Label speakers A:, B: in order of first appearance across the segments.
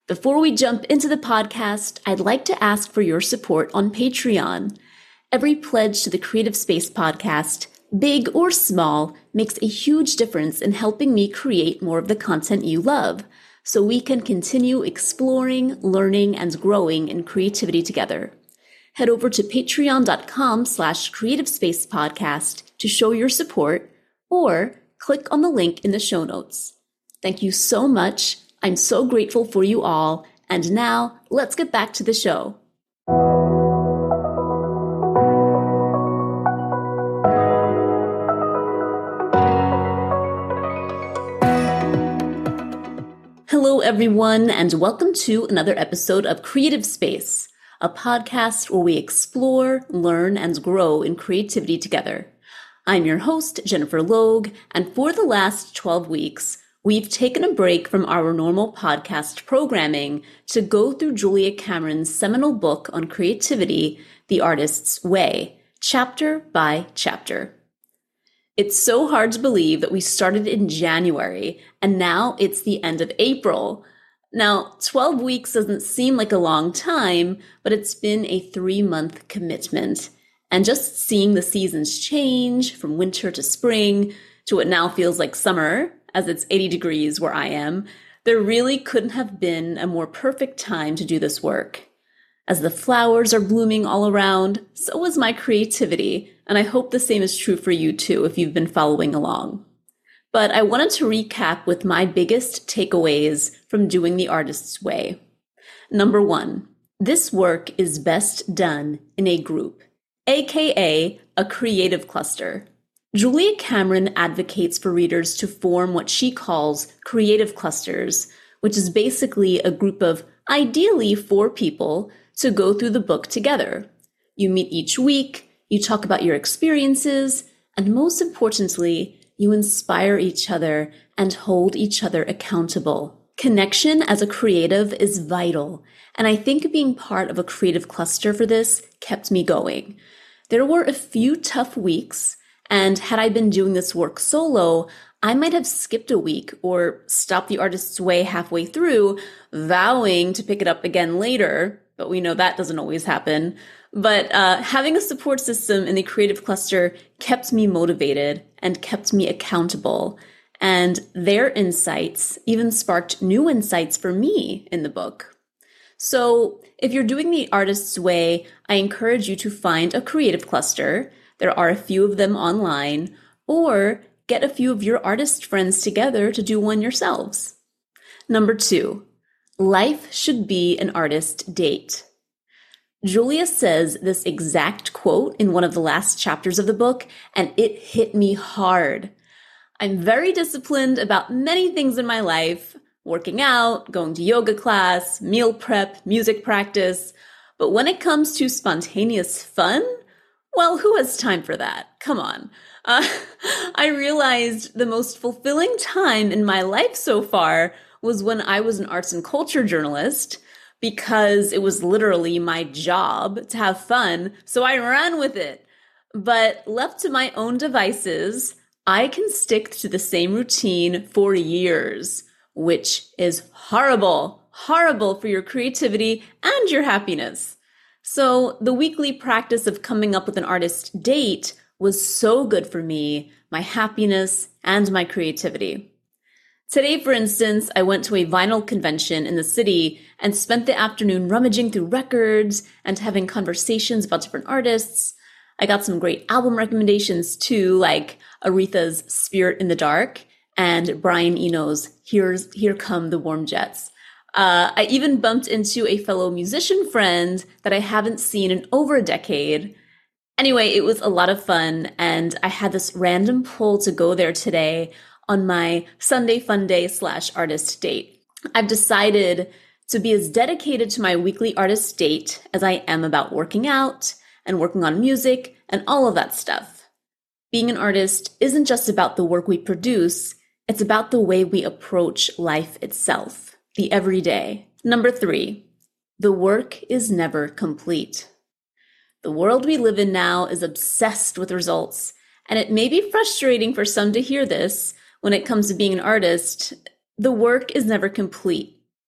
A: Before we jump into the podcast, I'd like to ask for your support on Patreon. Every pledge to the Creative Space podcast, big or small, makes a huge difference in helping me create more of the content you love, so we can continue exploring, learning, and growing in creativity together. Head over to patreon.com/creativespacepodcast to show your support, or click on the link in the show notes. Thank you so much. I'm so grateful for you all. And now, let's get back to the show. Hello, everyone, and welcome to another episode of Creative Space, a podcast where we explore, learn, and grow in creativity together. I'm your host, Jennifer Logue, and for the last 12 weeks, we've taken a break from our normal podcast programming to go through Julia Cameron's seminal book on creativity, The Artist's Way, chapter by chapter. It's so hard to believe that we started in January, and now it's the end of April. Now, 12 weeks doesn't seem like a long time, but it's been a 3-month commitment. And just seeing the seasons change from winter to spring to what now feels like summer, as it's 80 degrees where I am, there really couldn't have been a more perfect time to do this work. As the flowers are blooming all around, so is my creativity, and I hope the same is true for you too if you've been following along. But I wanted to recap with my biggest takeaways from doing The Artist's Way. Number 1, this work is best done in a group, aka a creative cluster. Julia Cameron advocates for readers to form what she calls creative clusters, which is basically a group of ideally 4 people to go through the book together. You meet each week, you talk about your experiences, and most importantly, you inspire each other and hold each other accountable. Connection as a creative is vital, and I think being part of a creative cluster for this kept me going. There were a few tough weeks, and had I been doing this work solo, I might have skipped a week or stopped The Artist's Way halfway through, vowing to pick it up again later, but we know that doesn't always happen. But having a support system in the creative cluster kept me motivated and kept me accountable. And their insights even sparked new insights for me in the book. So if you're doing The Artist's Way, I encourage you to find a creative cluster. There are a few of them online, or get a few of your artist friends together to do one yourselves. Number 2, life should be an artist date. Julia says this exact quote in one of the last chapters of the book, and it hit me hard. I'm very disciplined about many things in my life, working out, going to yoga class, meal prep, music practice, but when it comes to spontaneous fun, well, who has time for that? Come on. I realized the most fulfilling time in my life so far was when I was an arts and culture journalist, because it was literally my job to have fun, so I ran with it. But left to my own devices, I can stick to the same routine for years, which is horrible for your creativity and your happiness. So the weekly practice of coming up with an artist date was so good for me, my happiness, and my creativity. Today, for instance, I went to a vinyl convention in the city and spent the afternoon rummaging through records and having conversations about different artists. I got some great album recommendations too, like Aretha's Spirit in the Dark and Brian Eno's Here Come the Warm Jets. I even bumped into a fellow musician friend that I haven't seen in over a decade. Anyway, it was a lot of fun, and I had this random pull to go there today on my Sunday fun day / artist date. I've decided to be as dedicated to my weekly artist date as I am about working out and working on music and all of that stuff. Being an artist isn't just about the work we produce, it's about the way we approach life itself, the everyday. Number 3, the work is never complete. The world we live in now is obsessed with results, and it may be frustrating for some to hear this when it comes to being an artist. The work is never complete.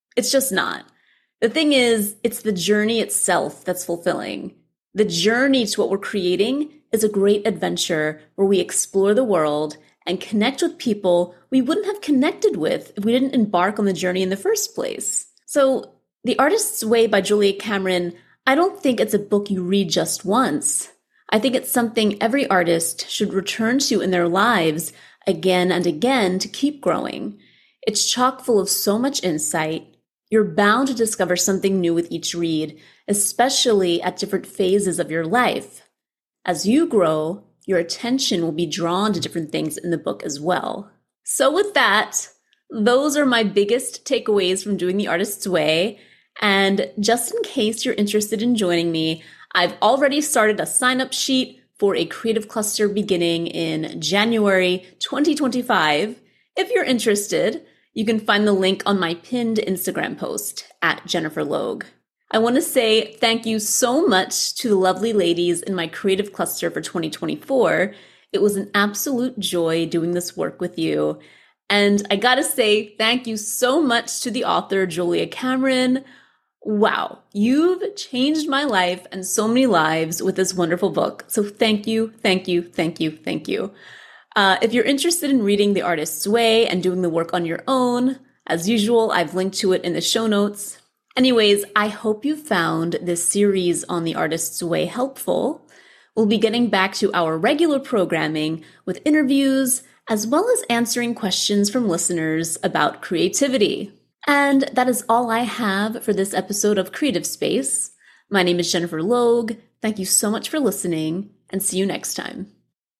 A: It's just not. The thing is, it's the journey itself that's fulfilling. The journey to what we're creating is a great adventure where we explore the world and connect with people we wouldn't have connected with if we didn't embark on the journey in the first place. So, The Artist's Way by Julia Cameron, I don't think it's a book you read just once. I think it's something every artist should return to in their lives again and again to keep growing. It's chock full of so much insight. You're bound to discover something new with each read, especially at different phases of your life. As you grow, your attention will be drawn to different things in the book as well. So with that, those are my biggest takeaways from doing The Artist's Way. And just in case you're interested in joining me, I've already started a sign-up sheet for a creative cluster beginning in January 2025. If you're interested, you can find the link on my pinned Instagram post at Jennifer Logue. I want to say thank you so much to the lovely ladies in my creative cluster for 2024. It was an absolute joy doing this work with you. And I gotta say thank you so much to the author, Julia Cameron. Wow, you've changed my life and so many lives with this wonderful book. So thank you, thank you, thank you, thank you. If you're interested in reading The Artist's Way and doing the work on your own, as usual, I've linked to it in the show notes. Anyways, I hope you found this series on The Artist's Way helpful. We'll be getting back to our regular programming with interviews, as well as answering questions from listeners about creativity. And that is all I have for this episode of Creative Space. My name is Jennifer Logue. Thank you so much for listening, and see you next time.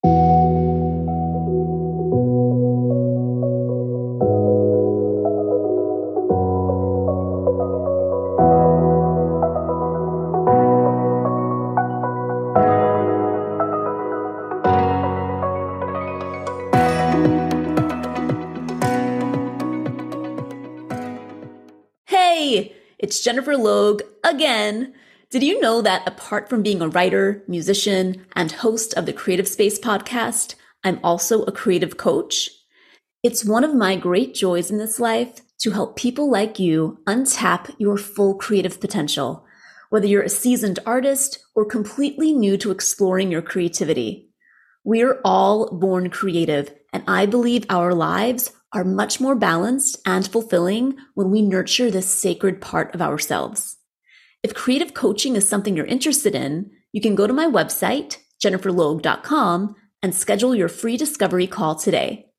A: Hey, it's Jennifer Logue again. Did you know that apart from being a writer, musician, and host of the Creative Space podcast, I'm also a creative coach? It's one of my great joys in this life to help people like you untap your full creative potential, whether you're a seasoned artist or completely new to exploring your creativity. We're all born creative, and I believe our lives are much more balanced and fulfilling when we nurture this sacred part of ourselves. If creative coaching is something you're interested in, you can go to my website, jenniferlogue.com, and schedule your free discovery call today.